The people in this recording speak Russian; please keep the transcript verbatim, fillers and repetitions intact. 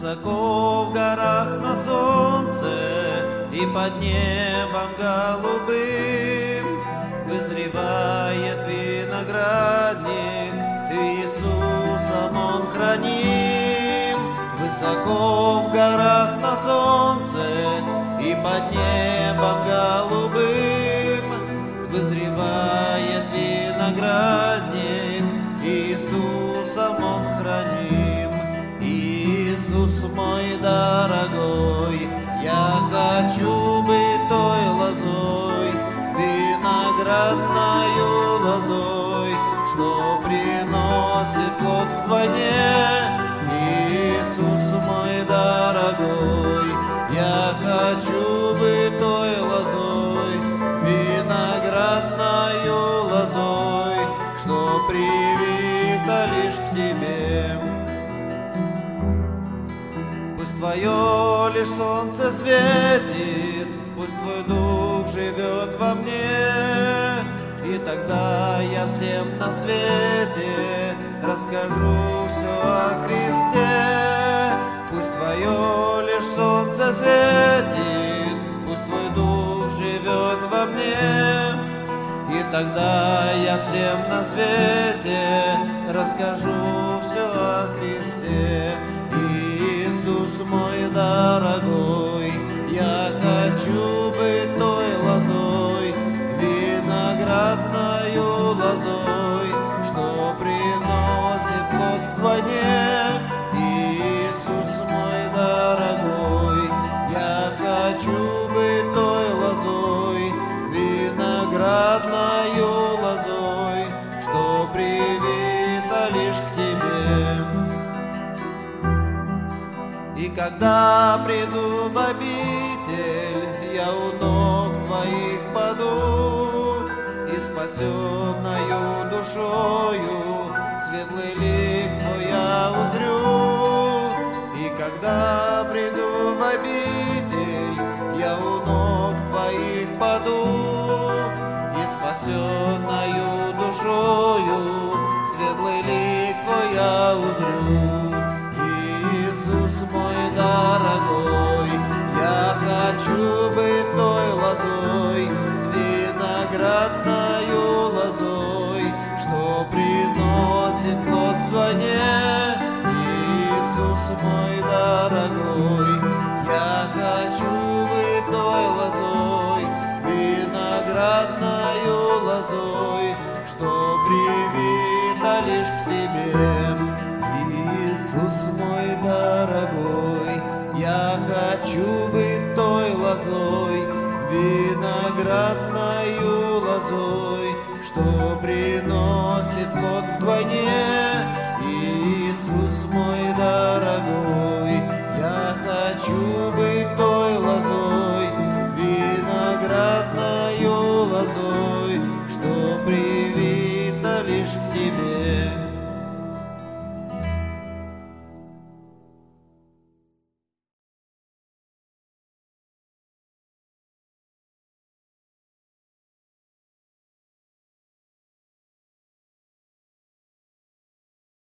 Высоко в горах на солнце и под небом голубым вызревает виноградник, Иисусом Он храним. Высоко в горах на солнце и под небом голубым вызревает виноградник, Иисусом Он храним. Иисус мой дорогой, я хочу быть той лозой, виноградною лозой, что приносит плод вдвойне. Иисус мой дорогой, я хочу быть той лозой, виноградною лозой, что привита лишь к Тебе. Пусть Твое лишь солнце светит, пусть Твой Дух живет во мне, и тогда я всем на свете расскажу все о Христе. Пусть Твое лишь солнце светит, пусть Твой Дух живет во мне, и тогда я всем на свете расскажу все о Христе. Иисус мой дорогой, я хочу быть той лозой, виноградною лозой, что приносит плод вдвойне. Иисус мой дорогой, я хочу быть той лозой, виноградною лозой, что привита лишь к Тебе. И когда приду в обитель, я у ног Твоих паду, и спасенною душою светлый лик Твой я узрю. И когда приду в обитель, я у ног Твоих паду, и спасенною душою светлый лик Твой я узрю. Иисус мой дорогой, я хочу быть той лозой, виноградною лозой, что приносит плод вдвойне. Иисус мой дорогой, я хочу быть той лозой, виноградною лозой, что привита лишь к Тебе. Иисус мой дорогой, я хочу быть той лозой, виноградною лозой, что приносит плод вдвойне.